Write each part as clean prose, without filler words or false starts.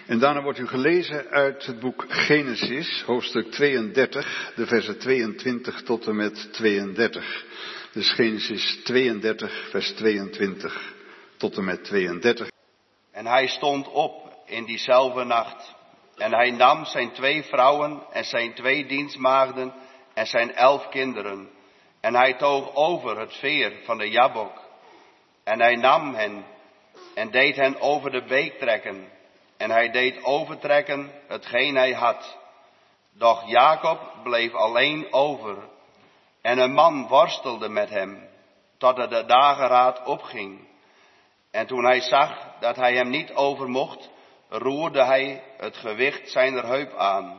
En daarna wordt u gelezen uit het boek Genesis, hoofdstuk 32, de versen 22 tot en met 32. Dus Genesis 32, vers 22 tot en met 32. En hij stond op in diezelfde nacht. En hij nam zijn 2 vrouwen en zijn 2 dienstmaagden en zijn 11 kinderen. En hij toog over het veer van de Jabok. En hij nam hen en deed hen over de beek trekken. En hij deed overtrekken hetgeen hij had. Doch Jacob bleef alleen over. En een man worstelde met hem, totdat de dageraad opging. En toen hij zag dat hij hem niet over mocht, roerde hij het gewicht zijner heup aan,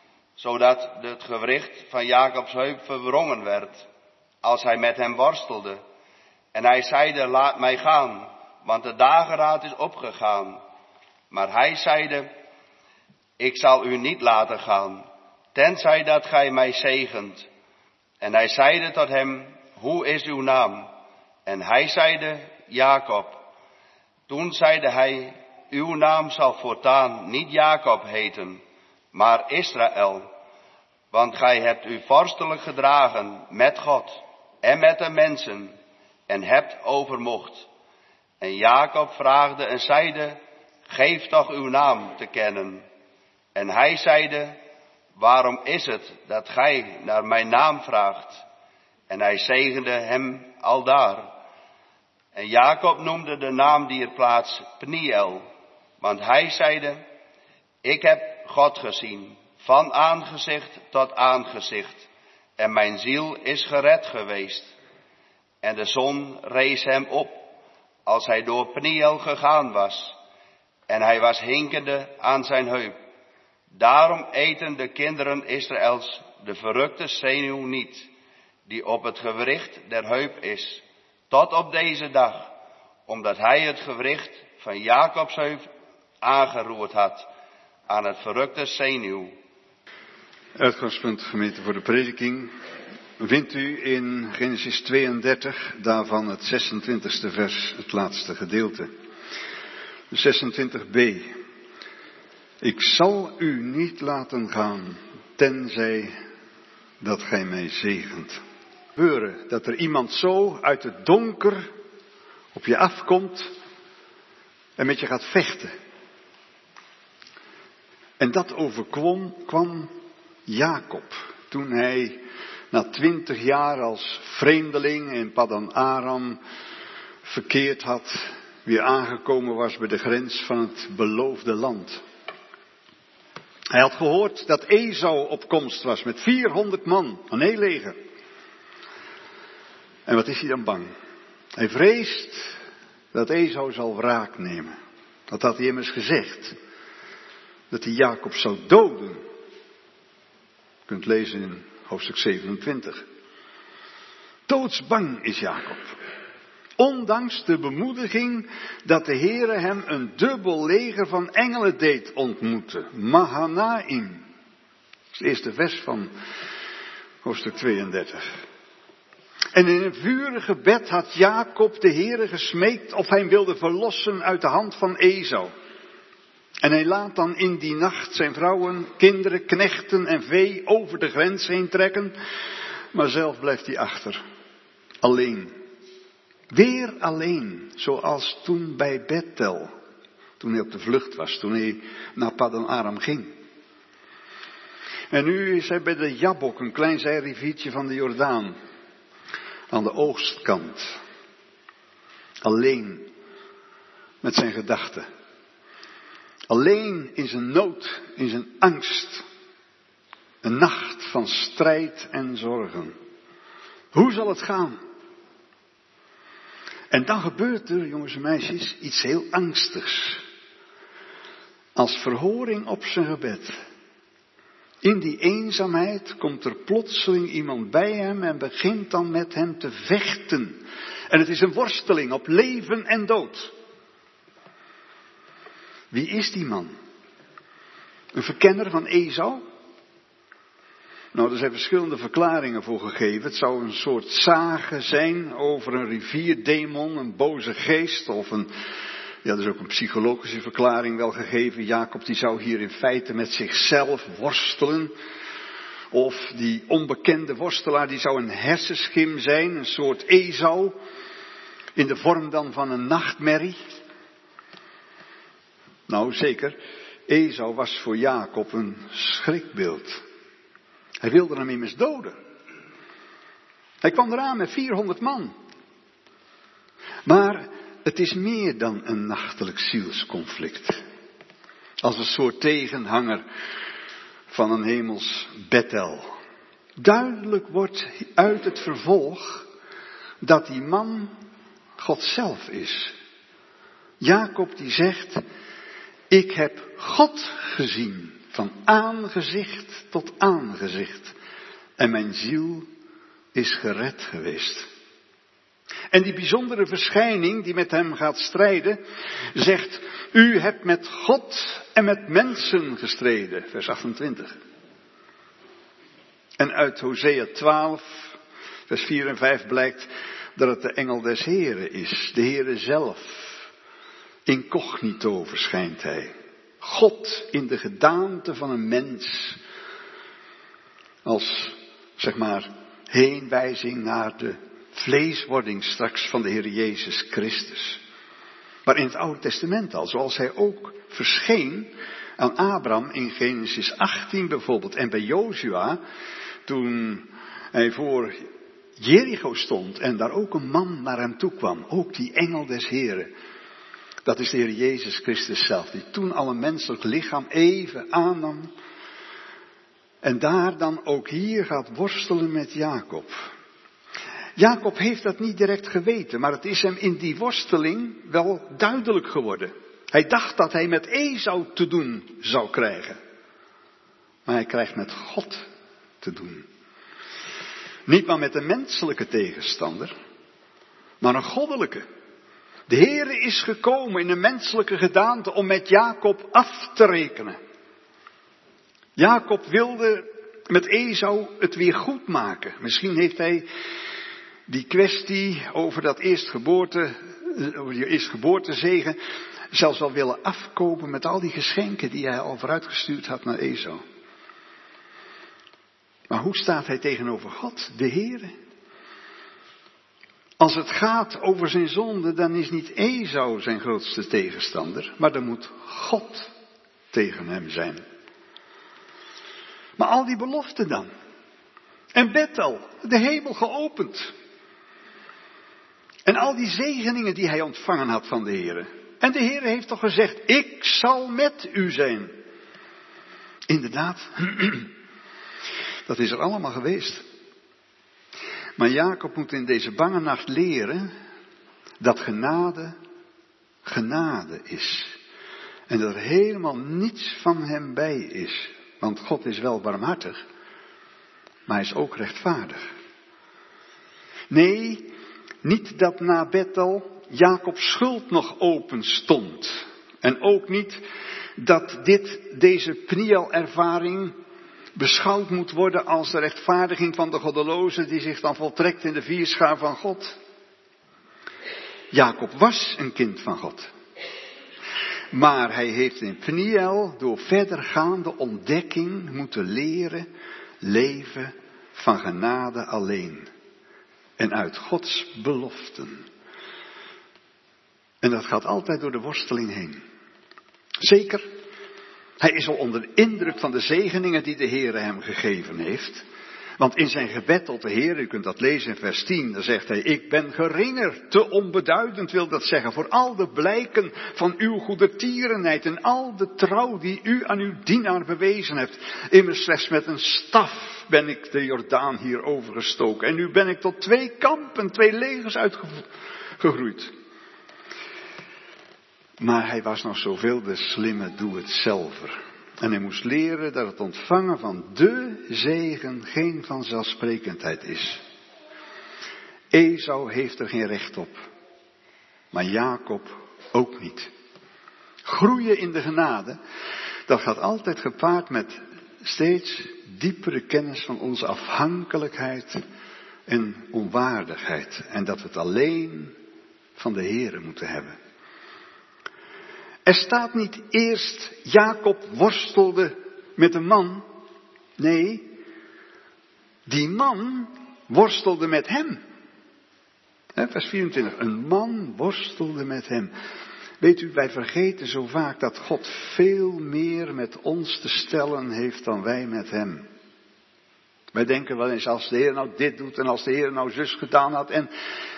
zodat het gewricht van Jacobs heup verwrongen werd, als hij met hem worstelde. En hij zeide, laat mij gaan, want de dageraad is opgegaan. Maar hij zeide, ik zal u niet laten gaan, tenzij dat gij mij zegent. En hij zeide tot hem, hoe is uw naam? En hij zeide, Jacob. Toen zeide hij, uw naam zal voortaan niet Jacob heten, maar Israël. Want gij hebt u vorstelijk gedragen met God en met de mensen en hebt overmocht. En Jacob vraagde en zeide, geef toch uw naam te kennen. En hij zeide, waarom is het dat gij naar mijn naam vraagt? En hij zegende hem aldaar. En Jacob noemde de naam dier plaats Peniel, want hij zeide, ik heb God gezien, van aangezicht tot aangezicht, en mijn ziel is gered geweest. En de zon rees hem op, als hij door Peniel gegaan was, en hij was hinkende aan zijn heup. Daarom eten de kinderen Israëls de verrukte zenuw niet, die op het gewricht der heup is, tot op deze dag, omdat hij het gewricht van Jacobs heup aangeroerd had aan het verrukte zenuw. Uitgangspunt gemeente voor de prediking vindt u in Genesis 32, daarvan het 26e vers, het laatste gedeelte. 26b. Ik zal u niet laten gaan, tenzij dat gij mij zegent. Gebeuren dat er iemand zo uit het donker op je afkomt en met je gaat vechten. En dat overkwam Jacob toen hij na 20 jaar als vreemdeling in Paddan Aram verkeerd had, weer aangekomen was bij de grens van het beloofde land. Hij had gehoord dat Esau op komst was met 400 man, een heel leger. En wat is hij dan bang? Hij vreest dat Esau zal wraak nemen. Dat had hij immers gezegd. Dat hij Jacob zou doden. Je kunt lezen in hoofdstuk 27. Doodsbang is Jacob. Ondanks de bemoediging dat de Heere hem een dubbel leger van engelen deed ontmoeten. Mahanaim. Dat is het eerste vers van hoofdstuk 32. En in een vurig gebed had Jacob de Heere gesmeekt of hij hem wilde verlossen uit de hand van Esau. En hij laat dan in die nacht zijn vrouwen, kinderen, knechten en vee over de grens heen trekken. Maar zelf blijft hij achter. Alleen. Weer alleen. Zoals toen bij Bethel. Toen hij op de vlucht was. Toen hij naar Paddan Aram ging. En nu is hij bij de Jabok, een klein zijriviertje van de Jordaan. Aan de oostkant. Alleen. Met zijn gedachten. Alleen in zijn nood, in zijn angst. Een nacht van strijd en zorgen. Hoe zal het gaan? En dan gebeurt er, jongens en meisjes, iets heel angstigs. Als verhoring op zijn gebed. In die eenzaamheid komt er plotseling iemand bij hem en begint dan met hem te vechten. En het is een worsteling op leven en dood. Wie is die man? Een verkenner van Esau? Nou, er zijn verschillende verklaringen voor gegeven. Het zou een soort sage zijn over een rivierdemon, een boze geest of een Ja, er is ook een psychologische verklaring wel gegeven. Jacob die zou hier in feite met zichzelf worstelen. Of die onbekende worstelaar die zou een hersenschim zijn, een soort Esau. In de vorm dan van een nachtmerrie. Nou zeker, Esau was voor Jacob een schrikbeeld. Hij wilde hem immers doden. Hij kwam eraan met 400 man. Maar het is meer dan een nachtelijk zielsconflict. Als een soort tegenhanger van een hemels Bethel. Duidelijk wordt uit het vervolg dat die man God zelf is. Jacob die zegt, ik heb God gezien van aangezicht tot aangezicht. En mijn ziel is gered geweest. En die bijzondere verschijning die met hem gaat strijden, zegt, u hebt met God en met mensen gestreden. Vers 28. En uit Hosea 12, vers 4 en 5 blijkt dat het de engel des Heren is. De Heere zelf. Incognito verschijnt hij. God in de gedaante van een mens. Als, zeg maar, heenwijzing naar de vleeswording straks van de Heer Jezus Christus. Maar in het Oude Testament al, zoals hij ook verscheen aan Abraham in Genesis 18 bijvoorbeeld. En bij Jozua, toen hij voor Jericho stond en daar ook een man naar hem toe kwam. Ook die engel des Heren. Dat is de Heer Jezus Christus zelf, die toen al een menselijk lichaam even aannam. En daar dan ook hier gaat worstelen met Jacob. Jacob heeft dat niet direct geweten, maar het is hem in die worsteling wel duidelijk geworden. Hij dacht dat hij met Esau te doen zou krijgen. Maar hij krijgt met God te doen. Niet maar met een menselijke tegenstander, maar een goddelijke. De Heere is gekomen in een menselijke gedaante om met Jacob af te rekenen. Jacob wilde met Esau het weer goed maken. Misschien heeft hij die kwestie over die eerstgeboortezegen zelfs wel willen afkopen met al die geschenken die hij al vooruitgestuurd had naar Esau. Maar hoe staat hij tegenover God, de Heere? Als het gaat over zijn zonde, dan is niet Esau zijn grootste tegenstander, maar dan moet God tegen hem zijn. Maar al die beloften dan. En Bethel, de hemel geopend. En al die zegeningen die hij ontvangen had van de Heere. En de Heere heeft toch gezegd, ik zal met u zijn. Inderdaad, dat is er allemaal geweest. Maar Jacob moet in deze bange nacht leren dat genade is. En dat er helemaal niets van hem bij is. Want God is wel barmhartig, maar hij is ook rechtvaardig. Nee, niet dat na Bethel Jacobs schuld nog open stond. En ook niet dat deze Pniel-ervaring beschouwd moet worden als de rechtvaardiging van de goddeloze die zich dan voltrekt in de vierschaar van God. Jacob was een kind van God. Maar hij heeft in Pniel door verdergaande ontdekking moeten leren leven van genade alleen. En uit Gods beloften. En dat gaat altijd door de worsteling heen. Zeker, hij is al onder de indruk van de zegeningen die de Heere hem gegeven heeft. Want in zijn gebed tot de Heer, u kunt dat lezen in vers 10, dan zegt hij, ik ben geringer, te onbeduidend wil dat zeggen, voor al de blijken van uw goedertierenheid en al de trouw die u aan uw dienaar bewezen hebt. Immers slechts met een staf ben ik de Jordaan hier overgestoken en nu ben ik tot 2 kampen, 2 legers uitgegroeid. Maar hij was nog zoveel de slimme doe-het-zelver. En hij moest leren dat het ontvangen van de zegen geen vanzelfsprekendheid is. Esau heeft er geen recht op. Maar Jacob ook niet. Groeien in de genade, dat gaat altijd gepaard met steeds diepere kennis van onze afhankelijkheid en onwaardigheid. En dat we het alleen van de Heere moeten hebben. Er staat niet eerst Jacob worstelde met een man. Nee, die man worstelde met hem. Vers 24. Een man worstelde met hem. Weet u, wij vergeten zo vaak dat God veel meer met ons te stellen heeft dan wij met hem. Wij denken wel eens, als de Heer nou dit doet en als de Heer nou zus gedaan had en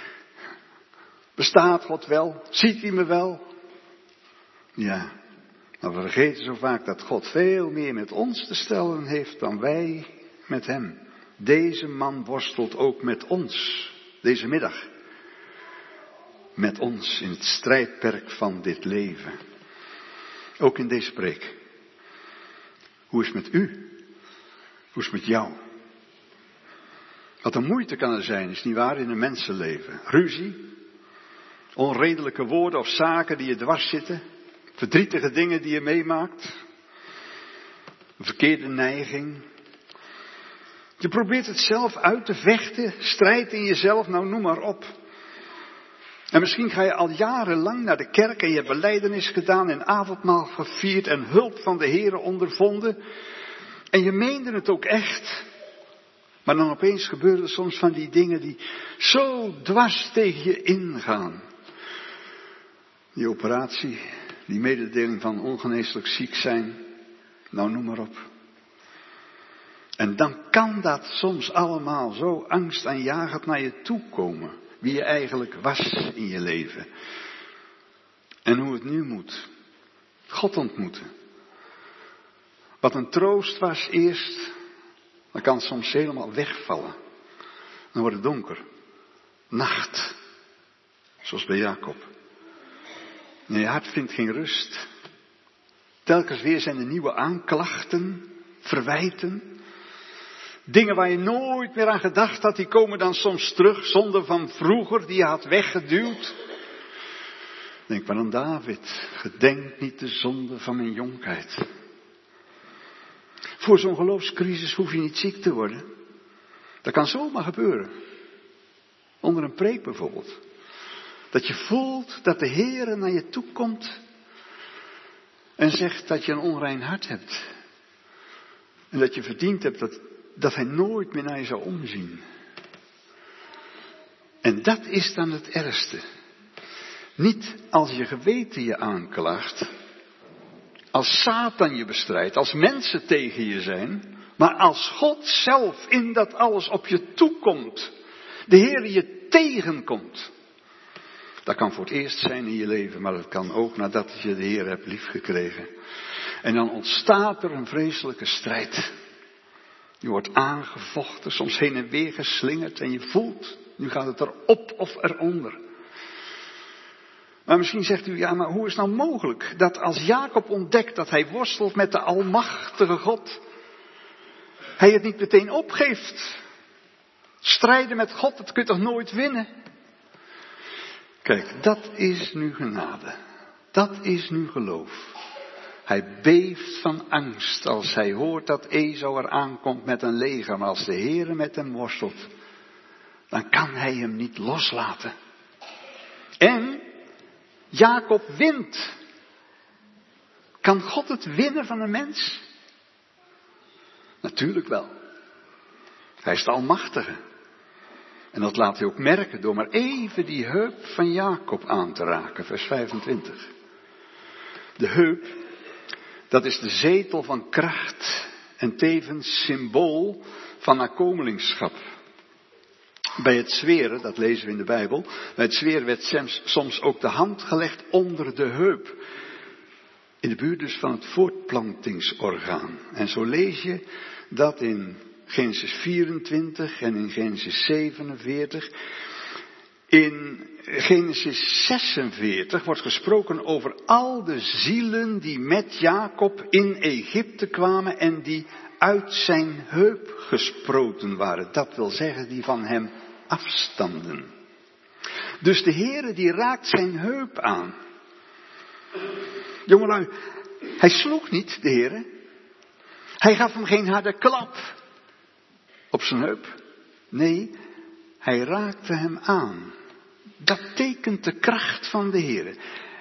bestaat God wel? Ziet hij me wel? Ja, maar we vergeten zo vaak dat God veel meer met ons te stellen heeft dan wij met hem. Deze man worstelt ook met ons, deze middag. Met ons in het strijdperk van dit leven. Ook in deze preek. Hoe is het met u? Hoe is het met jou? Wat een moeite kan er zijn, is niet waar, in een mensenleven. Ruzie, onredelijke woorden of zaken die je dwars zitten. Verdrietige dingen die je meemaakt. Een verkeerde neiging. Je probeert het zelf uit te vechten. Strijd in jezelf, nou noem maar op. En misschien ga je al jarenlang naar de kerk en je hebt belijdenis gedaan en avondmaal gevierd en hulp van de Heere ondervonden. En je meende het ook echt. Maar dan opeens gebeuren er soms van die dingen die zo dwars tegen je ingaan. Die operatie, die mededeling van ongeneeslijk ziek zijn, nou noem maar op. En dan kan dat soms allemaal zo angstaanjagend naar je toe komen. Wie je eigenlijk was in je leven. En hoe het nu moet. God ontmoeten. Wat een troost was eerst, dan kan het soms helemaal wegvallen. Dan wordt het donker. Nacht. Zoals bij Jacob. En je hart vindt geen rust. Telkens weer zijn er nieuwe aanklachten, verwijten. Dingen waar je nooit meer aan gedacht had, die komen dan soms terug. Zonden van vroeger, die je had weggeduwd. Denk maar aan David. Gedenk niet de zonde van mijn jonkheid. Voor zo'n geloofscrisis hoef je niet ziek te worden. Dat kan zomaar gebeuren. Onder een preek bijvoorbeeld. Dat je voelt dat de Heere naar je toe komt. En zegt dat je een onrein hart hebt. En dat je verdiend hebt dat hij nooit meer naar je zou omzien. En dat is dan het ergste. Niet als je geweten je aanklaagt. Als Satan je bestrijdt. Als mensen tegen je zijn. Maar als God zelf in dat alles op je toekomt. De Heer je tegenkomt. Dat kan voor het eerst zijn in je leven. Maar dat kan ook nadat je de Heer hebt liefgekregen. En dan ontstaat er een vreselijke strijd. Je wordt aangevochten, soms heen en weer geslingerd en je voelt, nu gaat het erop of eronder. Maar misschien zegt u, ja, maar hoe is het nou mogelijk dat als Jacob ontdekt dat hij worstelt met de almachtige God, hij het niet meteen opgeeft? Strijden met God, dat kun je toch nooit winnen? Kijk, dat is nu genade. Dat is nu geloof. Hij beeft van angst als hij hoort dat Esau er aankomt met een leger. Maar als de Heere met hem worstelt, dan kan hij hem niet loslaten. En Jacob wint. Kan God het winnen van een mens? Natuurlijk wel. Hij is de Almachtige. En dat laat hij ook merken door maar even die heup van Jacob aan te raken. Vers 25. De heup, dat is de zetel van kracht en tevens symbool van nakomelingschap. Bij het zweren, dat lezen we in de Bijbel, bij het zweren werd soms ook de hand gelegd onder de heup. In de buurt dus van het voortplantingsorgaan. En zo lees je dat in Genesis 24 en in Genesis 47. In Genesis 46 wordt gesproken over al de zielen die met Jacob in Egypte kwamen en die uit zijn heup gesproten waren. Dat wil zeggen die van hem afstamden. Dus de Heere die raakt zijn heup aan. Jongelui, hij sloeg niet de Heere. Hij gaf hem geen harde klap op zijn heup. Nee, hij raakte hem aan. Dat tekent de kracht van de Heere.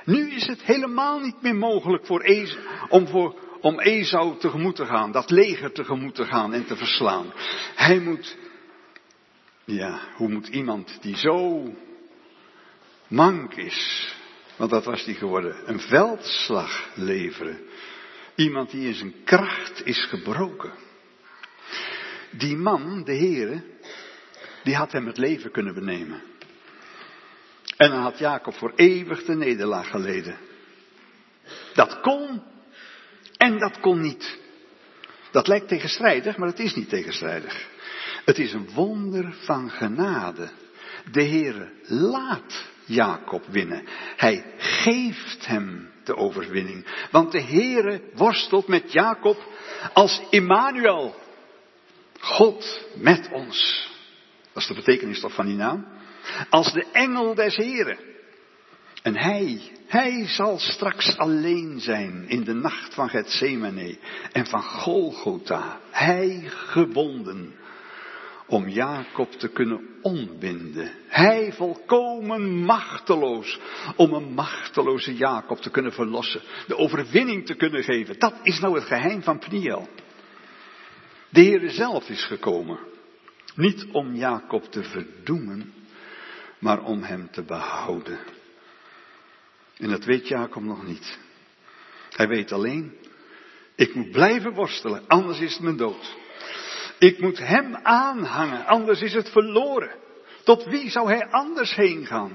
Nu is het helemaal niet meer mogelijk om Esau tegemoet te gaan, dat leger tegemoet te gaan en te verslaan. Hij moet, hoe moet iemand die zo mank is, want dat was hij geworden, een veldslag leveren. Iemand die in zijn kracht is gebroken. Die man, de Heere, die had hem het leven kunnen benemen. En dan had Jacob voor eeuwig de nederlaag geleden. Dat kon en dat kon niet. Dat lijkt tegenstrijdig, maar het is niet tegenstrijdig. Het is een wonder van genade. De Heere laat Jacob winnen. Hij geeft hem de overwinning. Want de Heere worstelt met Jacob als Immanuel. God met ons. Dat is de betekenis toch van die naam? Als de engel des Heren. En hij zal straks alleen zijn in de nacht van Getsemane en van Golgotha. Hij gebonden om Jacob te kunnen ontbinden. Hij volkomen machteloos om een machteloze Jacob te kunnen verlossen. De overwinning te kunnen geven. Dat is nou het geheim van Pniel. De Heere zelf is gekomen. Niet om Jacob te verdoemen, maar om hem te behouden. En dat weet Jacob nog niet. Hij weet alleen, ik moet blijven worstelen, anders is het mijn dood. Ik moet hem aanhangen, anders is het verloren. Tot wie zou hij anders heen gaan?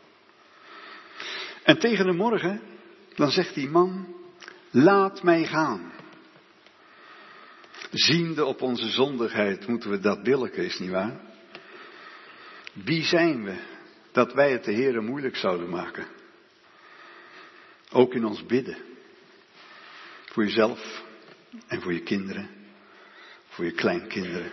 En tegen de morgen, dan zegt die man, laat mij gaan. Ziende op onze zondigheid moeten we dat billijken, is niet waar? Wie zijn we dat wij het de Heere moeilijk zouden maken? Ook in ons bidden. Voor jezelf en voor je kinderen. Voor je kleinkinderen.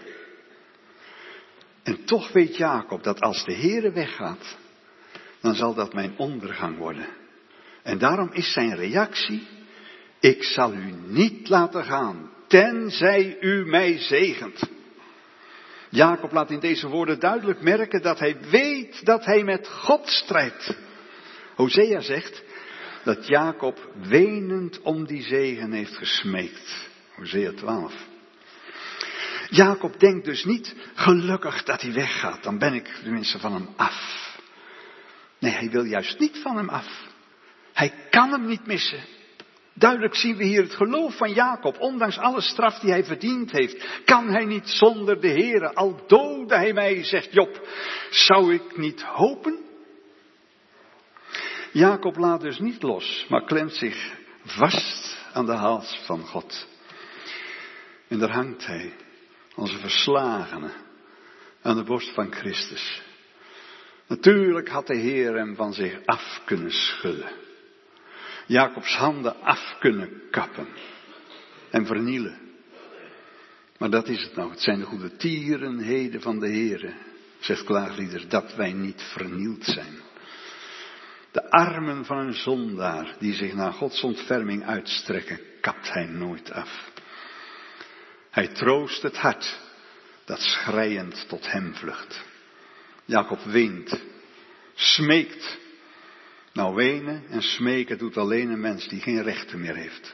En toch weet Jacob dat als de Heere weggaat, dan zal dat mijn ondergang worden. En daarom is zijn reactie, ik zal u niet laten gaan, tenzij u mij zegent. Jacob laat in deze woorden duidelijk merken dat hij weet dat hij met God strijdt. Hosea zegt dat Jacob wenend om die zegen heeft gesmeekt. Hosea 12. Jacob denkt dus niet, gelukkig dat hij weggaat, dan ben ik tenminste van hem af. Nee, hij wil juist niet van hem af. Hij kan hem niet missen. Duidelijk zien we hier het geloof van Jacob, ondanks alle straf die hij verdiend heeft. Kan hij niet zonder de Heere, al doodde hij mij, zegt Job, zou ik niet hopen? Jacob laat dus niet los, maar klemt zich vast aan de hals van God. En daar hangt hij, onze verslagene, aan de borst van Christus. Natuurlijk had de Heer hem van zich af kunnen schudden. Jacobs handen af kunnen kappen en vernielen. Maar dat is het nou. Het zijn de goede tierenheden van de Heere, zegt Klaaglieder, dat wij niet vernield zijn. De armen van een zondaar die zich naar Gods ontferming uitstrekken, kapt hij nooit af. Hij troost het hart dat schreiend tot hem vlucht. Jacob weent, smeekt. Nou, wenen en smeken doet alleen een mens die geen rechten meer heeft.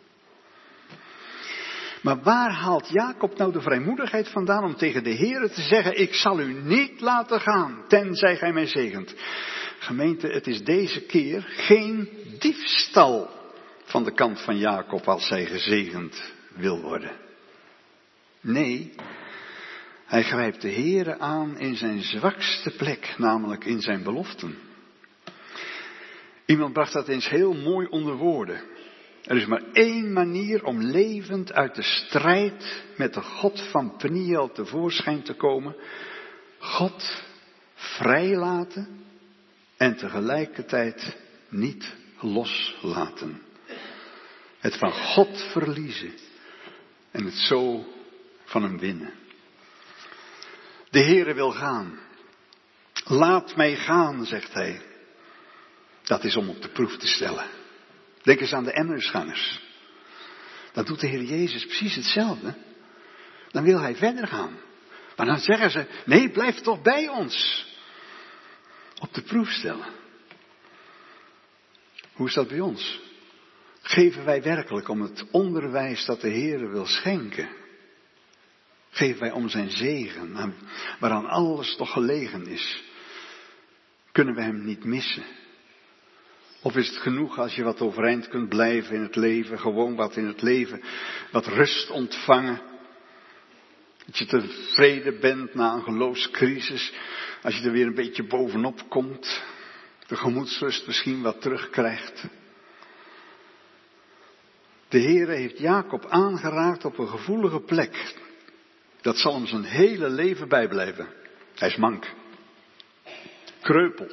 Maar waar haalt Jacob nou de vrijmoedigheid vandaan om tegen de Heere te zeggen, ik zal u niet laten gaan, tenzij gij mij zegent. Gemeente, het is deze keer geen diefstal van de kant van Jacob als hij gezegend wil worden. Nee, hij grijpt de Heere aan in zijn zwakste plek, namelijk in zijn beloften. Iemand bracht dat eens heel mooi onder woorden. Er is maar één manier om levend uit de strijd met de God van Pniel tevoorschijn te komen. God vrijlaten en tegelijkertijd niet loslaten. Het van God verliezen en het zo van hem winnen. De Heere wil gaan. Laat mij gaan, zegt hij. Dat is om op de proef te stellen. Denk eens aan de Emmausgangers. Dan doet de Heer Jezus precies hetzelfde. Dan wil hij verder gaan. Maar dan zeggen ze, nee, blijf toch bij ons. Op de proef stellen. Hoe is dat bij ons? Geven wij werkelijk om het onderwijs dat de Heer wil schenken? Geven wij om zijn zegen, waaraan alles toch gelegen is? Kunnen we hem niet missen? Of is het genoeg als je wat overeind kunt blijven in het leven, gewoon wat in het leven, wat rust ontvangen? Dat je tevreden bent na een geloofscrisis, als je er weer een beetje bovenop komt, de gemoedsrust misschien wat terugkrijgt. De Heere heeft Jacob aangeraakt op een gevoelige plek. Dat zal hem zijn hele leven bijblijven. Hij is mank. Kreupel.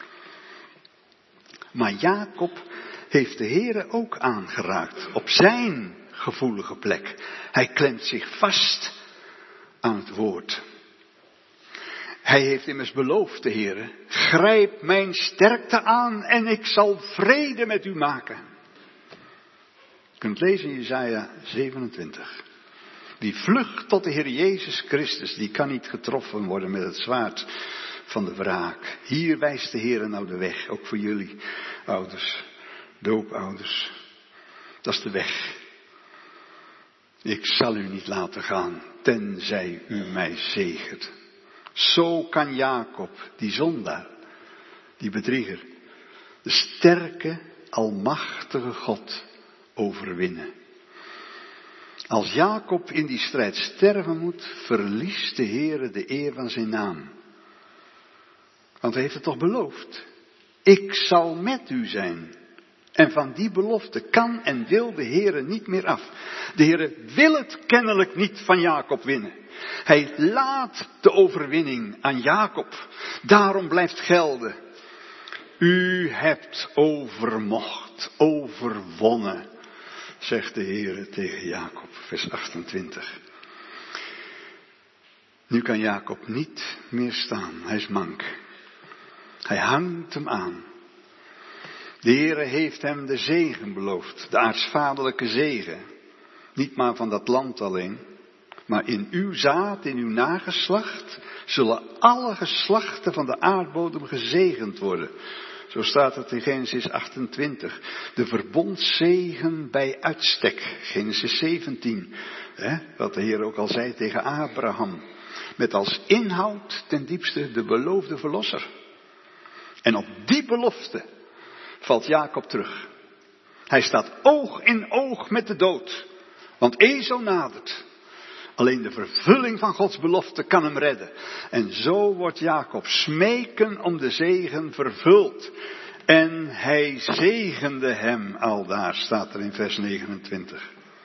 Maar Jacob heeft de Heere ook aangeraakt op zijn gevoelige plek. Hij klemt zich vast aan het woord. Hij heeft immers beloofd, de Heere, grijp mijn sterkte aan en ik zal vrede met u maken. Je kunt lezen in Jesaja 27. Die vlucht tot de Heer Jezus Christus, die kan niet getroffen worden met het zwaard van de wraak. Hier wijst de Heer nou de weg, ook voor jullie ouders, doopouders. Dat is de weg. Ik zal u niet laten gaan, tenzij u mij zegent. Zo kan Jacob, die zondaar, die bedrieger, de sterke, almachtige God overwinnen. Als Jacob in die strijd sterven moet, verliest de Heere de eer van zijn naam. Want hij heeft het toch beloofd. Ik zal met u zijn. En van die belofte kan en wil de Heere niet meer af. De Heere wil het kennelijk niet van Jacob winnen. Hij laat de overwinning aan Jacob. Daarom blijft gelden. U hebt overmocht, overwonnen, zegt de Heere tegen Jacob, vers 28. Nu kan Jacob niet meer staan, hij is mank. Hij hangt hem aan. De Heere heeft hem de zegen beloofd, de aartsvaderlijke zegen. Niet maar van dat land alleen, maar in uw zaad, in uw nageslacht, zullen alle geslachten van de aardbodem gezegend worden. Zo staat het in Genesis 28. De verbondszegen bij uitstek. Genesis 17. Wat de Heer ook al zei tegen Abraham. Met als inhoud ten diepste de beloofde verlosser. En op die belofte valt Jacob terug. Hij staat oog in oog met de dood. Want Esau nadert. Alleen de vervulling van Gods belofte kan hem redden. En zo wordt Jacob smeken om de zegen vervuld. En hij zegende hem aldaar, staat er in vers 29.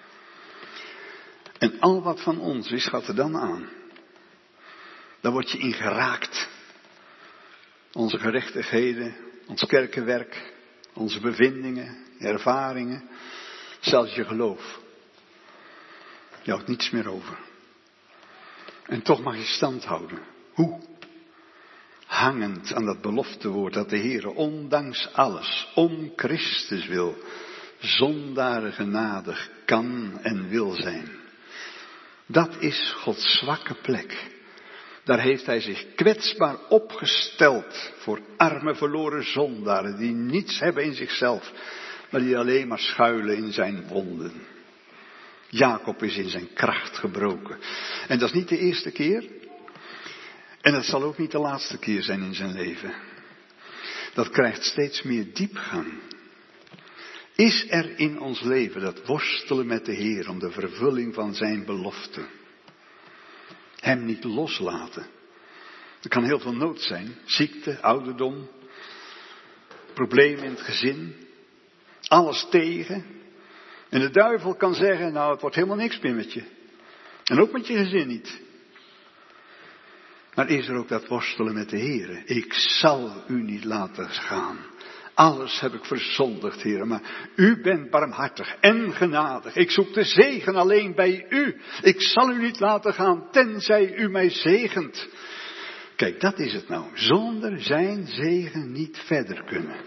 En al wat van ons is, gaat er dan aan. Daar word je in geraakt. Onze gerechtigheden, ons kerkenwerk, onze bevindingen, ervaringen, zelfs je geloof. Je houdt niets meer over. En toch mag je stand houden. Hoe? Hangend aan dat beloftewoord dat de Heer ondanks alles, om Christus wil, zondaren genadig kan en wil zijn. Dat is Gods zwakke plek. Daar heeft hij zich kwetsbaar opgesteld voor arme verloren zondaren die niets hebben in zichzelf, maar die alleen maar schuilen in zijn wonden. Jacob is in zijn kracht gebroken. En dat is niet de eerste keer. En dat zal ook niet de laatste keer zijn in zijn leven. Dat krijgt steeds meer diepgang. Is er in ons leven dat worstelen met de Heer om de vervulling van zijn belofte? Hem niet loslaten. Er kan heel veel nood zijn. Ziekte, ouderdom, problemen in het gezin. Alles tegen. En de duivel kan zeggen, nou het wordt helemaal niks meer met je. En ook met je gezin niet. Maar is er ook dat worstelen met de Heer? Ik zal u niet laten gaan. Alles heb ik verzondigd, Heer. Maar u bent barmhartig en genadig. Ik zoek de zegen alleen bij u. Ik zal u niet laten gaan, tenzij u mij zegent. Kijk, dat is het nou. Zonder zijn zegen niet verder kunnen.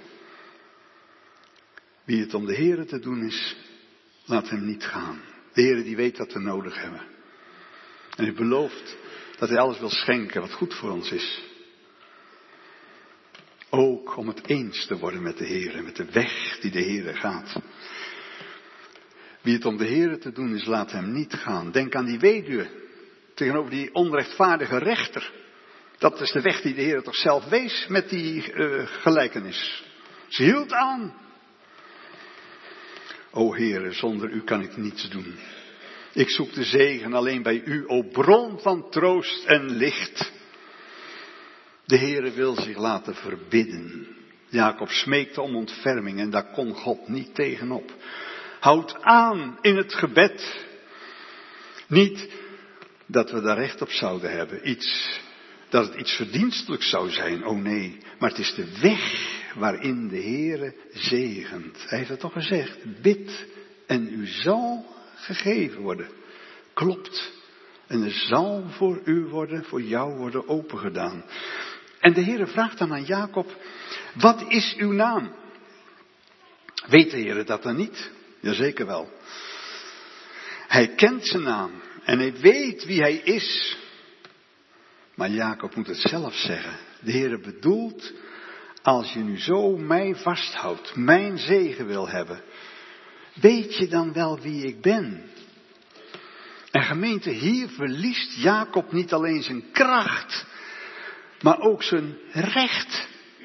Wie het om de Heer te doen is, laat hem niet gaan. De Heer die weet wat we nodig hebben. En hij belooft dat hij alles wil schenken wat goed voor ons is. Ook ook om het eens te worden met de Heer, met de weg die de Heer gaat. Wie het om de Heer te doen is, laat hem niet gaan. Denk aan die weduwe tegenover die onrechtvaardige rechter. Dat is de weg die de Heer toch zelf wees met die gelijkenis. Ze hield aan. O Heere, zonder u kan ik niets doen. Ik zoek de zegen alleen bij u, o bron van troost en licht. De Heere wil zich laten verbidden. Jacob smeekte om ontferming en daar kon God niet tegenop. Houd aan in het gebed. Niet dat we daar recht op zouden hebben. Dat het iets verdienstelijks zou zijn. Oh nee, maar het is de weg waarin de Heere zegent. Hij heeft het toch gezegd. Bid en u zal gegeven worden. Klopt. En er zal voor jou worden opengedaan. En de Heere vraagt dan aan Jacob, wat is uw naam? Weet de Heere dat dan niet? Jazeker wel. Hij kent zijn naam en hij weet wie hij is. Maar Jacob moet het zelf zeggen. De Heere bedoelt, als je nu zo mij vasthoudt, mijn zegen wil hebben, weet je dan wel wie ik ben? En gemeente, hier verliest Jacob niet alleen zijn kracht, maar ook zijn recht.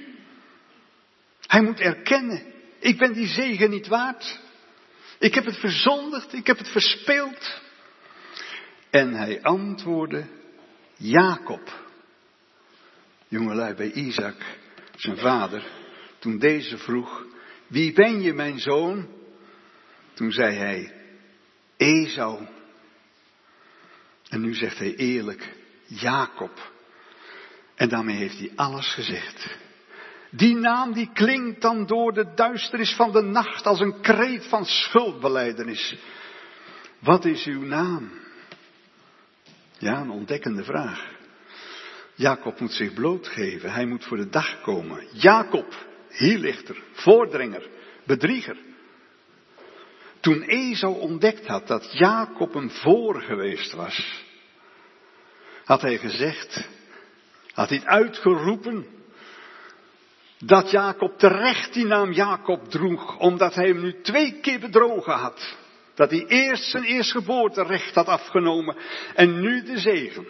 Hij moet erkennen, ik ben die zegen niet waard. Ik heb het verzondigd, ik heb het verspeeld. En hij antwoordde, Jacob. Jongelui, bij Isaac, zijn vader, toen deze vroeg, wie ben je mijn zoon? Toen zei hij, Esau. En nu zegt hij eerlijk, Jacob. En daarmee heeft hij alles gezegd. Die naam die klinkt dan door de duisternis van de nacht als een kreet van schuldbelijdenis. Wat is uw naam? Ja, een ontdekkende vraag. Jacob moet zich blootgeven. Hij moet voor de dag komen. Jacob, hierlichter, voordringer, bedrieger. Toen Esau ontdekt had dat Jacob hem voor geweest was, had hij gezegd, had hij het uitgeroepen, dat Jacob terecht die naam Jacob droeg, omdat hij hem nu 2 keer bedrogen had. Dat hij eerst zijn eerstgeboorterecht had afgenomen en nu de zegen.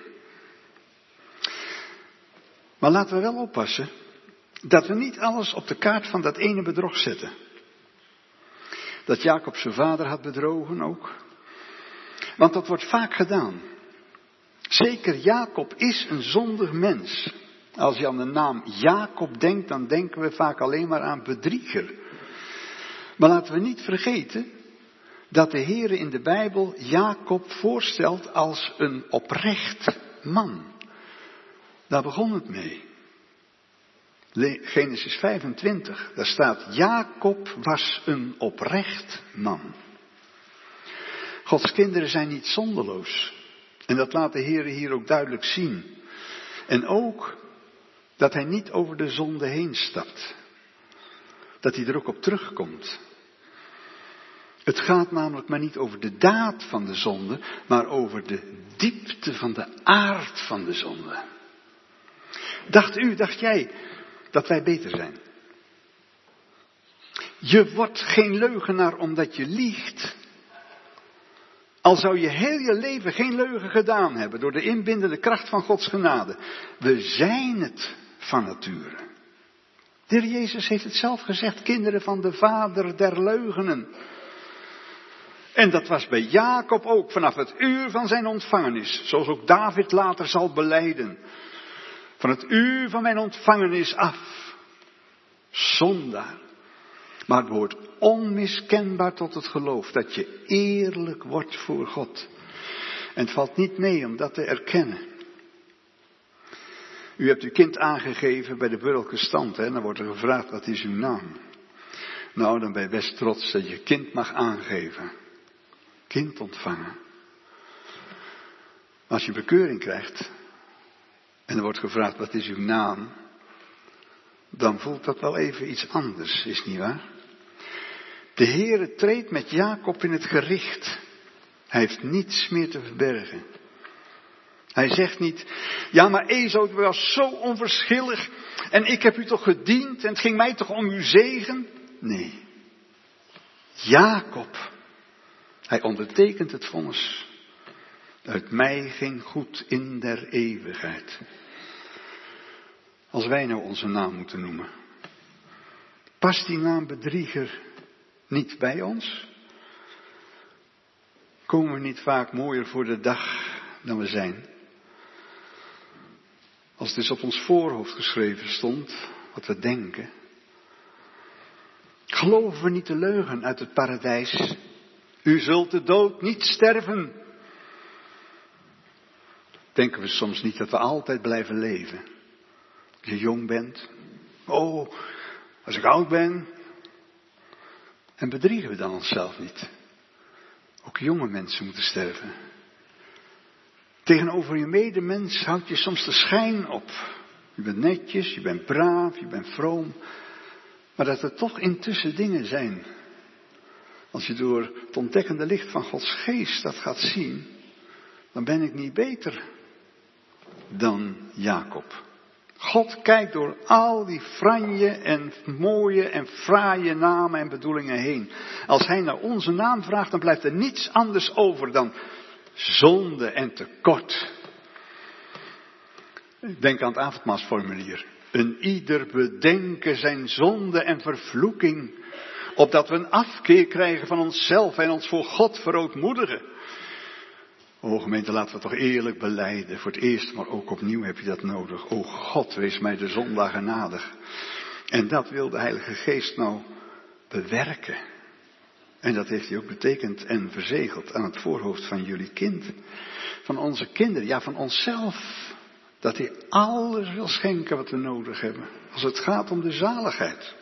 Maar laten we wel oppassen dat we niet alles op de kaart van dat ene bedrog zetten. Dat Jacob zijn vader had bedrogen ook. Want dat wordt vaak gedaan. Zeker Jacob is een zondig mens. Als je aan de naam Jacob denkt, dan denken we vaak alleen maar aan bedrieger. Maar laten we niet vergeten dat de Heere in de Bijbel Jacob voorstelt als een oprecht man. Daar begon het mee. Genesis 25, daar staat, Jacob was een oprecht man. Gods kinderen zijn niet zonderloos. En dat laat de Heere hier ook duidelijk zien. En ook dat hij niet over de zonde heen stapt. Dat hij er ook op terugkomt. Het gaat namelijk maar niet over de daad van de zonde, maar over de diepte van de aard van de zonde. Dacht jij dat wij beter zijn? Je wordt geen leugenaar omdat je liegt. Al zou je heel je leven geen leugen gedaan hebben door de inbindende kracht van Gods genade. We zijn het van nature. De Heer Jezus heeft het zelf gezegd, kinderen van de vader der leugenen. En dat was bij Jacob ook vanaf het uur van zijn ontvangenis, zoals ook David later zal belijden. Van het uur van mijn ontvangenis af, zondaar. Maar het behoort onmiskenbaar tot het geloof dat je eerlijk wordt voor God. En het valt niet mee om dat te erkennen. U hebt uw kind aangegeven bij de burgerlijke stand, hè? Dan wordt er gevraagd, wat is uw naam? Nou, dan ben je best trots dat je kind mag aangeven. Kind ontvangen. Als je bekeuring krijgt en er wordt gevraagd, wat is uw naam? Dan voelt dat wel even iets anders, is niet waar? De Heere treedt met Jacob in het gericht. Hij heeft niets meer te verbergen. Hij zegt niet, ja maar Esau was zo onverschillig en ik heb u toch gediend en het ging mij toch om uw zegen? Nee. Jacob, hij ondertekent het vonnis. Uit mij ging goed in der eeuwigheid. Als wij nou onze naam moeten noemen, past die naam bedrieger niet bij ons? Komen we niet vaak mooier voor de dag dan we zijn? Als het dus op ons voorhoofd geschreven stond, wat we denken. Geloven we niet de leugen uit het paradijs? U zult de dood niet sterven. Denken we soms niet dat we altijd blijven leven? Als je jong bent. Oh, als ik oud ben. En bedriegen we dan onszelf niet? Ook jonge mensen moeten sterven. Tegenover je medemens houd je soms de schijn op. Je bent netjes, je bent braaf, je bent vroom. Maar dat er toch intussen dingen zijn. Als je door het ontdekkende licht van Gods geest dat gaat zien, dan ben ik niet beter dan Jacob. God kijkt door al die franje en mooie en fraaie namen en bedoelingen heen. Als hij naar onze naam vraagt, dan blijft er niets anders over dan zonde en tekort. Ik denk aan het avondmaalsformulier. Een ieder bedenken zijn zonde en vervloeking, opdat we een afkeer krijgen van onszelf en ons voor God verootmoedigen. O gemeente, laten we toch eerlijk belijden. Voor het eerst, maar ook opnieuw heb je dat nodig. O God, wees mij de zondaar genadig. En dat wil de Heilige Geest nou bewerken. En dat heeft hij ook betekend en verzegeld aan het voorhoofd van jullie kind. Van onze kinderen, ja van onszelf. Dat hij alles wil schenken wat we nodig hebben. Als het gaat om de zaligheid.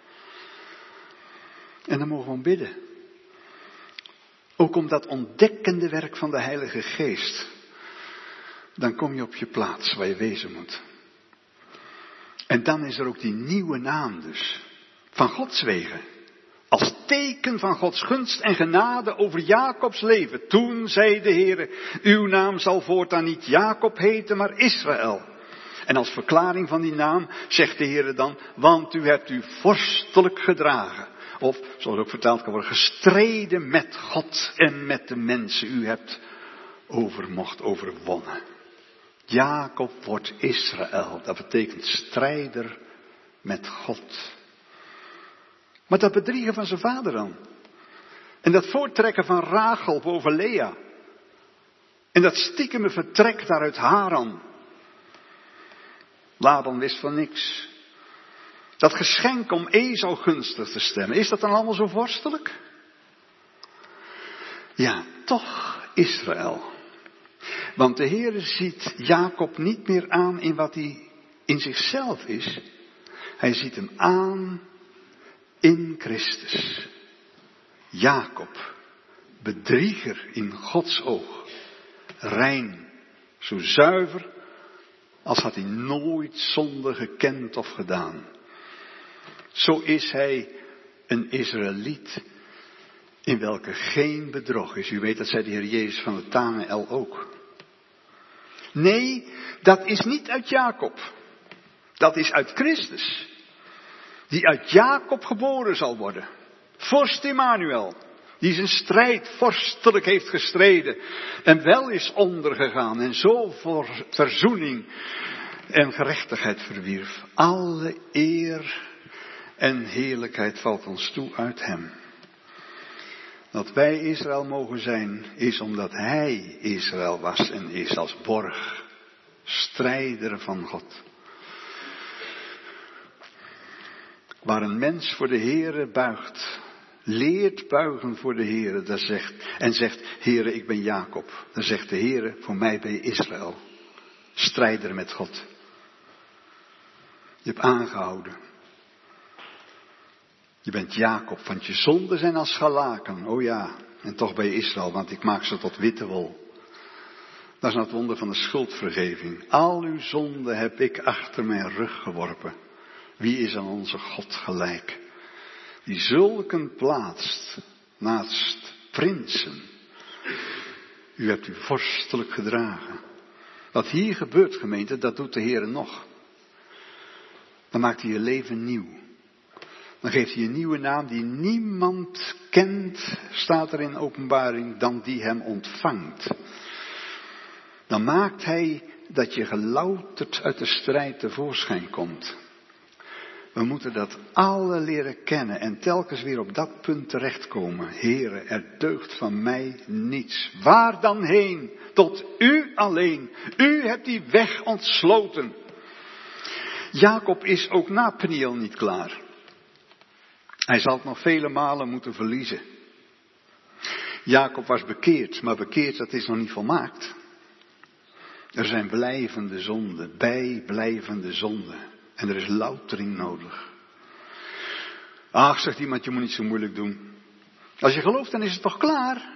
En dan mogen we om bidden. Ook om dat ontdekkende werk van de Heilige Geest. Dan kom je op je plaats waar je wezen moet. En dan is er ook die nieuwe naam dus. Van Gods wegen. Als teken van Gods gunst en genade over Jacobs leven. Toen zei de Heer, uw naam zal voortaan niet Jacob heten, maar Israël. En als verklaring van die naam zegt de Heer dan, want u hebt u vorstelijk gedragen. Of, zoals ook vertaald kan worden, gestreden met God en met de mensen. U hebt overmocht overwonnen. Jacob wordt Israël. Dat betekent strijder met God. Maar dat bedriegen van zijn vader dan. En dat voortrekken van Rachel boven Lea. En dat stiekeme vertrek daar uit Haran. Laban wist van niks. Dat geschenk om Esau gunstig te stemmen. Is dat dan allemaal zo vorstelijk? Ja, toch Israël. Want de Heere ziet Jacob niet meer aan in wat hij in zichzelf is. Hij ziet hem aan in Christus. Jacob, bedrieger in Gods oog. Rein, zo zuiver als had hij nooit zonde gekend of gedaan. Zo is hij een Israëliet in welke geen bedrog is. U weet, dat zei de Heer Jezus van de Tanael ook. Nee, dat is niet uit Jacob. Dat is uit Christus. Die uit Jacob geboren zal worden. Vorst Immanuel. Die zijn strijd vorstelijk heeft gestreden. En wel is ondergegaan. En zo voor verzoening en gerechtigheid verwierf. Alle eer en heerlijkheid valt ons toe uit hem. Dat wij Israël mogen zijn, is omdat hij Israël was en is als borg. Strijder van God. Waar een mens voor de Heere buigt, leert buigen voor de Heere, en zegt, Heere, ik ben Jacob. Dan zegt de Heere, voor mij ben je Israël. Strijder met God. Je hebt aangehouden. Je bent Jacob, want je zonden zijn als scharlaken. Oh ja, en toch ben je Israël, want ik maak ze tot witte wol. Dat is nou het wonder van de schuldvergeving. Al uw zonden heb ik achter mijn rug geworpen. Wie is aan onze God gelijk? Die zulken plaatst naast prinsen. U hebt u vorstelijk gedragen. Wat hier gebeurt, gemeente, dat doet de Heer nog. Dan maakt hij je leven nieuw. Dan geeft hij een nieuwe naam die niemand kent, staat er in Openbaring, dan die hem ontvangt. Dan maakt hij dat je gelouterd uit de strijd tevoorschijn komt. We moeten dat alle leren kennen en telkens weer op dat punt terechtkomen. Heere, er deugt van mij niets. Waar dan heen? Tot u alleen. U hebt die weg ontsloten. Jacob is ook na Peniel niet klaar. Hij zal het nog vele malen moeten verliezen. Jacob was bekeerd, maar bekeerd, dat is nog niet volmaakt. Er zijn blijvende zonden, bijblijvende zonden. En er is loutering nodig. Ach, zegt iemand, je moet niet zo moeilijk doen. Als je gelooft, dan is het toch klaar?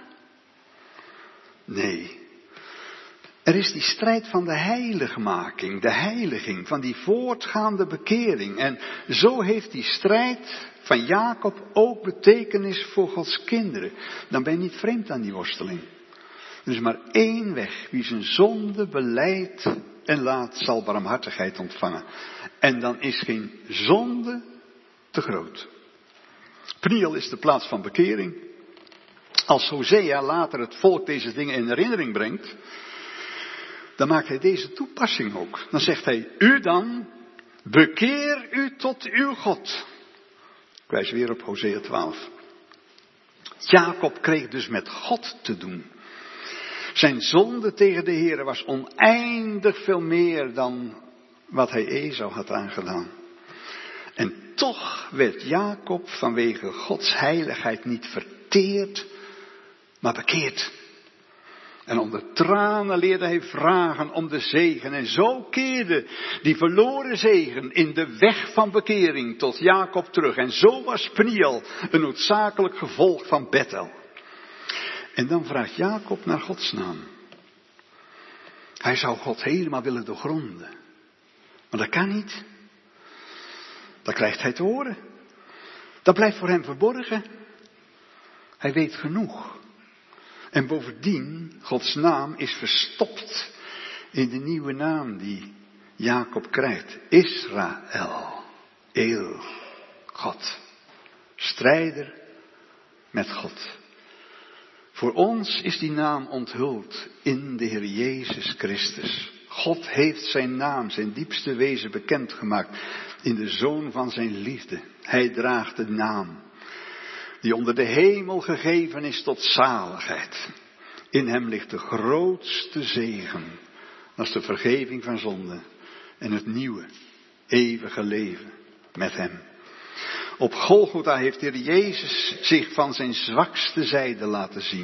Nee. Er is die strijd van de heiligmaking, de heiliging, van die voortgaande bekering. En zo heeft die strijd van Jacob ook betekenis voor Gods kinderen. Dan ben je niet vreemd aan die worsteling. Er is maar één weg. Wie zijn zonde belijdt en laat, zal barmhartigheid ontvangen. En dan is geen zonde te groot. Peniel is de plaats van bekering. Als Hosea later het volk deze dingen in herinnering brengt, dan maakt hij deze toepassing ook. Dan zegt hij, u dan, bekeer u tot uw God. Ik wijs weer op Hosea 12. Jacob kreeg dus met God te doen. Zijn zonde tegen de Heere was oneindig veel meer dan wat hij Esau had aangedaan. En toch werd Jacob vanwege Gods heiligheid niet verteerd, maar bekeerd. En onder tranen leerde hij vragen om de zegen. En zo keerde die verloren zegen in de weg van bekering tot Jacob terug. En zo was Peniel een noodzakelijk gevolg van Bethel. En dan vraagt Jacob naar Gods naam. Hij zou God helemaal willen doorgronden. Maar dat kan niet. Dat krijgt hij te horen. Dat blijft voor hem verborgen. Hij weet genoeg. En bovendien, Gods naam is verstopt in de nieuwe naam die Jacob krijgt. Israël. Eel. God. Strijder met God. Voor ons is die naam onthuld in de Heer Jezus Christus. God heeft zijn naam, zijn diepste wezen bekendgemaakt in de Zoon van zijn liefde. Hij draagt de naam die onder de hemel gegeven is tot zaligheid. In hem ligt de grootste zegen, dat is de vergeving van zonden en het nieuwe, eeuwige leven met hem. Op Golgotha heeft de Heer Jezus zich van zijn zwakste zijde laten zien.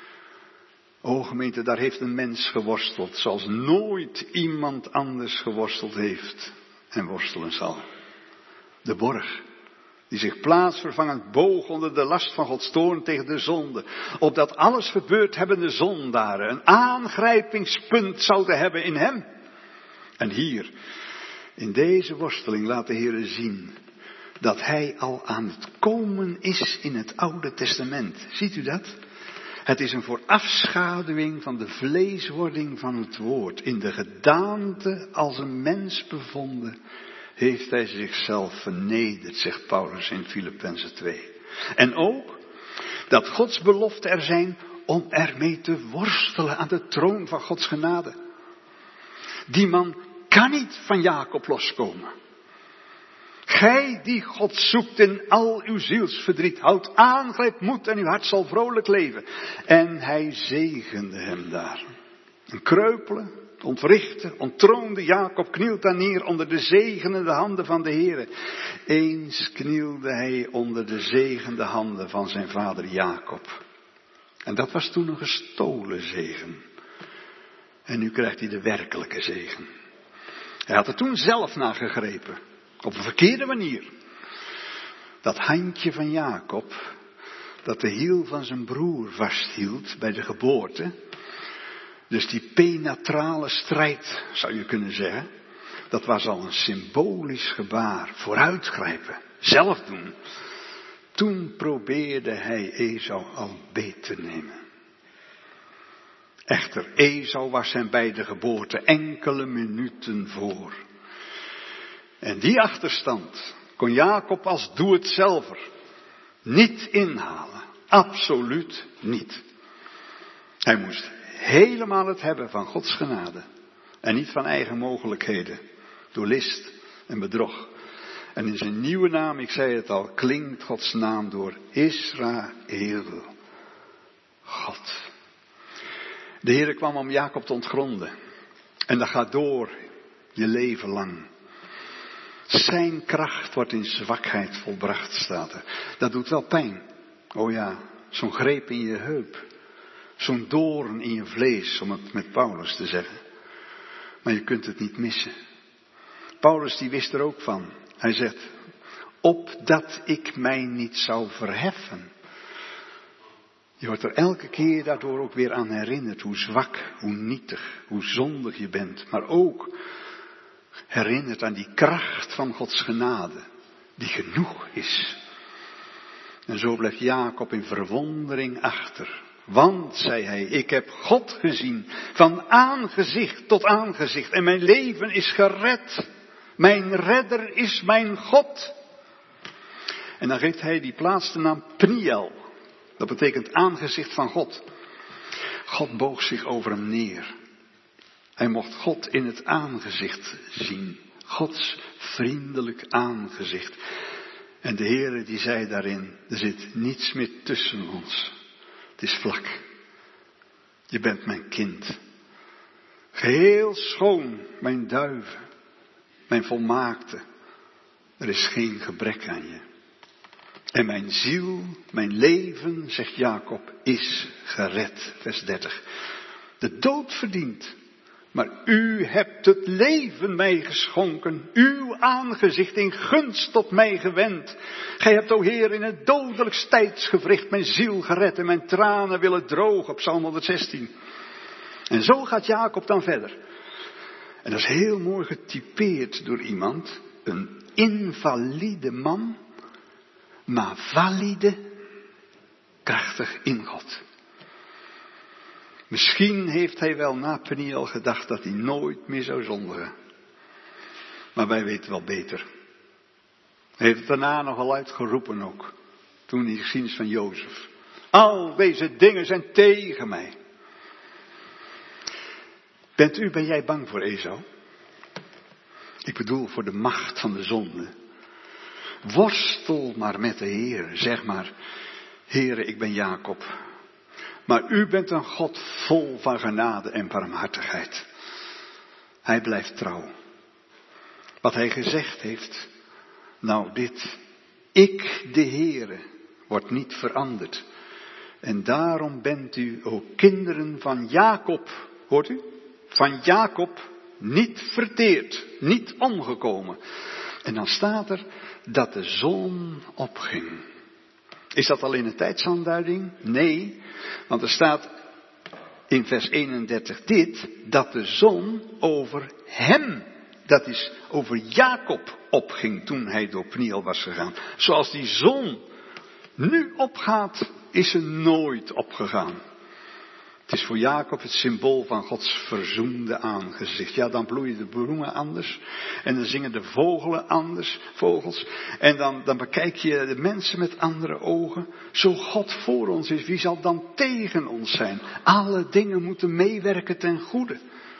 O gemeente, daar heeft een mens geworsteld zoals nooit iemand anders geworsteld heeft en worstelen zal. De borg, die zich plaatsvervangend boog onder de last van Gods toorn tegen de zonde, opdat alles gebeurd hebbende zondaren een aangrijpingspunt zouden hebben in hem. En hier, in deze worsteling, laat de Heer zien dat hij al aan het komen is in het Oude Testament. Ziet u dat? Het is een voorafschaduwing van de vleeswording van het woord. In de gedaante als een mens bevonden, heeft hij zichzelf vernederd, zegt Paulus in Filippenzen 2. En ook dat Gods beloften er zijn om ermee te worstelen aan de troon van Gods genade. Die man kan niet van Jacob loskomen. Gij die God zoekt in al uw zielsverdriet, houd aan, grijp moed en uw hart zal vrolijk leven. En hij zegende hem daar. Een kreupele, ontwrichte, onttroonde Jacob knielt daar neer onder de zegenende handen van de Heere. Eens knielde hij onder de zegende handen van zijn vader Jacob. En dat was toen een gestolen zegen. En nu krijgt hij de werkelijke zegen. Hij had er toen zelf naar gegrepen. Op een verkeerde manier. Dat handje van Jacob, dat de hiel van zijn broer vasthield bij de geboorte. Dus die penatrale strijd, zou je kunnen zeggen. Dat was al een symbolisch gebaar. Vooruitgrijpen, zelf doen. Toen probeerde hij Esau al beet te nemen. Echter, Esau was hem bij de geboorte enkele minuten voor. En die achterstand kon Jacob als doe-het-zelver niet inhalen. Absoluut niet. Hij moest helemaal het hebben van Gods genade. En niet van eigen mogelijkheden. Door list en bedrog. En in zijn nieuwe naam, ik zei het al, klinkt Gods naam door Israël. God. De Heere kwam om Jacob te ontgronden. En dat gaat door je leven lang. Zijn kracht wordt in zwakheid volbracht, staat er. Dat doet wel pijn. Oh ja, zo'n greep in je heup. Zo'n doorn in je vlees, om het met Paulus te zeggen. Maar je kunt het niet missen. Paulus die wist er ook van. Hij zegt, opdat ik mij niet zou verheffen. Je wordt er elke keer daardoor ook weer aan herinnerd hoe zwak, hoe nietig, hoe zondig je bent. Maar ook herinnerd aan die kracht van Gods genade, die genoeg is. En zo blijft Jacob in verwondering achter. Want, zei hij, ik heb God gezien, van aangezicht tot aangezicht. En mijn leven is gered. Mijn redder is mijn God. En dan geeft hij die plaats de naam Pniel. Dat betekent aangezicht van God. God boog zich over hem neer. Hij mocht God in het aangezicht zien. Gods vriendelijk aangezicht. En de Heere die zei daarin, er zit niets meer tussen ons. Het is vlak. Je bent mijn kind. Geheel schoon, mijn duiven. Mijn volmaakte. Er is geen gebrek aan je. En mijn ziel, mijn leven, zegt Jacob, is gered. Vers 30. De dood verdient. Maar u hebt het leven mij geschonken. Uw aangezicht in gunst tot mij gewend. Gij hebt, o Heer, in het dodelijkst tijdsgewricht mijn ziel gered en mijn tranen willen drogen. Psalm 116. En zo gaat Jacob dan verder. En dat is heel mooi getypeerd door iemand. Een invalide man. Maar valide, krachtig in God. Misschien heeft hij wel na Peniel gedacht dat hij nooit meer zou zondigen. Maar wij weten wel beter. Hij heeft het daarna nogal uitgeroepen ook. Toen in de geschiedenis van Jozef. Al deze dingen zijn tegen mij. Ben jij bang voor Esau? Ik bedoel voor de macht van de zonde. Worstel maar met de Heer. Zeg maar, Heere, ik ben Jacob. Maar u bent een God vol van genade en barmhartigheid. Hij blijft trouw. Wat hij gezegd heeft. Nou dit. Ik, de Heere, wordt niet veranderd. En daarom bent u, o kinderen van Jacob. Hoort u? Van Jacob niet verteerd. Niet omgekomen. En dan staat er dat de zon opging. Is dat alleen een tijdsaanduiding? Nee, want er staat in vers 31 dit, dat de zon over hem, dat is over Jacob opging toen hij door Pniel was gegaan. Zoals die zon nu opgaat, is ze nooit opgegaan. Het is voor Jacob het symbool van Gods verzoende aangezicht. Ja, dan bloeien de bloemen anders. En dan zingen de vogels. En dan bekijk je de mensen met andere ogen. Zo God voor ons is, wie zal dan tegen ons zijn? Alle dingen moeten meewerken ten goede.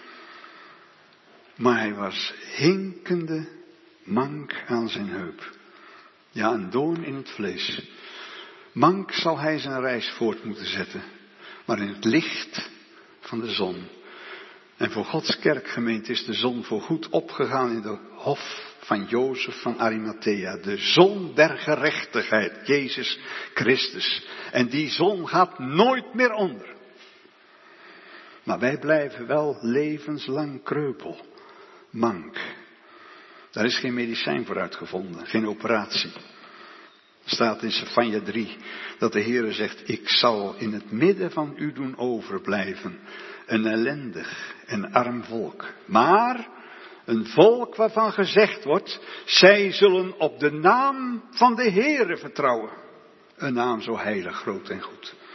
Maar hij was hinkende, mank aan zijn heup. Ja, een doorn in het vlees. Mank zal hij zijn reis voort moeten zetten. Maar in het licht van de zon. En voor Gods kerkgemeente is de zon voorgoed opgegaan in de hof van Jozef van Arimathea. De zon der gerechtigheid, Jezus Christus. En die zon gaat nooit meer onder. Maar wij blijven wel levenslang kreupel. Mank. Daar is geen medicijn voor uitgevonden, geen operatie. Er staat in Sefanja 3 dat de Heere zegt, ik zal in het midden van u doen overblijven. Een ellendig en arm volk. Maar een volk waarvan gezegd wordt, zij zullen op de naam van de Heere vertrouwen. Een naam zo heilig, groot en goed.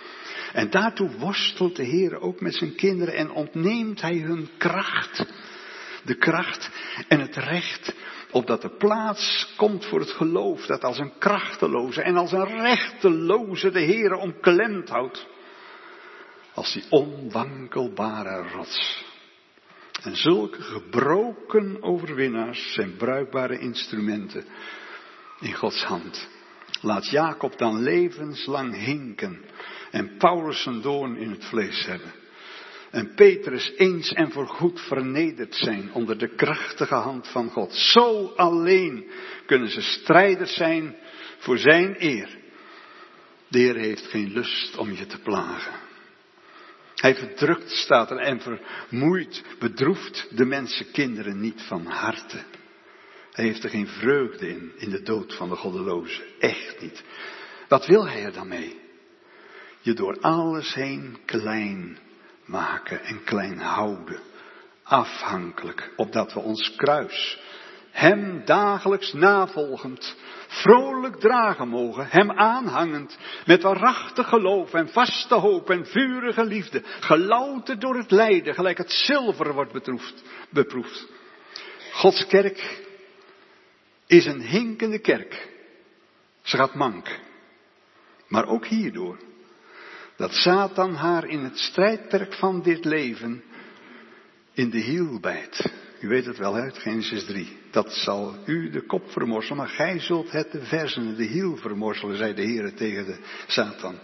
En daartoe worstelt de Heer ook met zijn kinderen en ontneemt hij hun kracht. De kracht en het recht, opdat er plaats komt voor het geloof dat als een krachteloze en als een rechteloze de Heer omklemd houdt. Als die onwankelbare rots. En zulke gebroken overwinnaars zijn bruikbare instrumenten in Gods hand. Laat Jacob dan levenslang hinken en Paulus een doorn in het vlees hebben. En Petrus eens en voorgoed vernederd zijn onder de krachtige hand van God. Zo alleen kunnen ze strijders zijn voor zijn eer. De Heer heeft geen lust om je te plagen. Hij verdrukt, staat er, en vermoeit, bedroeft de mensenkinderen niet van harte. Hij heeft er geen vreugde in de dood van de goddeloze. Echt niet. Wat wil hij er dan mee? Je door alles heen klein maken en klein houden. Afhankelijk, opdat we ons kruis, hem dagelijks navolgend, vrolijk dragen mogen, hem aanhangend, met waarachtig geloof en vaste hoop en vurige liefde, gelouterd door het lijden, gelijk het zilver wordt beproefd. Gods kerk is een hinkende kerk. Ze gaat mank. Maar ook hierdoor, dat Satan haar in het strijdperk van dit leven in de hiel bijt. U weet het wel uit Genesis 3. Dat zal u de kop vermorselen, maar gij zult het de verzen, de hiel vermorselen, zei de Heer tegen de Satan.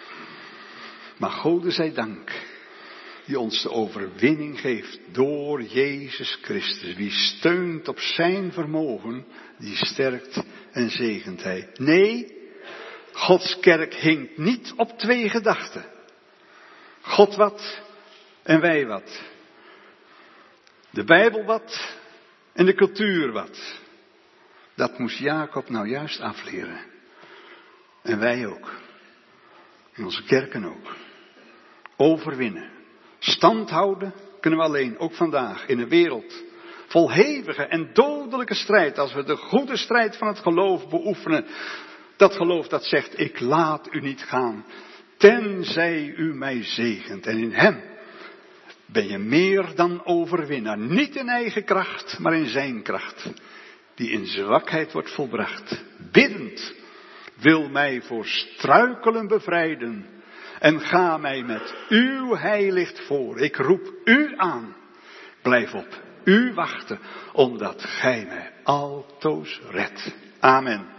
Maar Gode zij dank, die ons de overwinning geeft door Jezus Christus. Wie steunt op zijn vermogen, die sterkt en zegent hij. Nee, Gods kerk hinkt niet op twee gedachten. God wat en wij wat. De Bijbel wat en de cultuur wat. Dat moest Jacob nou juist afleren. En wij ook. En onze kerken ook. Overwinnen. Stand houden kunnen we alleen, ook vandaag, in een wereld vol hevige en dodelijke strijd. Als we de goede strijd van het geloof beoefenen. Dat geloof dat zegt, ik laat u niet gaan, tenzij u mij zegent. En in hem ben je meer dan overwinnaar. Niet in eigen kracht, maar in zijn kracht. Die in zwakheid wordt volbracht. Biddend wil mij voor struikelen bevrijden. En ga mij met uw heilicht voor. Ik roep u aan. Blijf op u wachten, omdat gij mij altoos redt. Amen.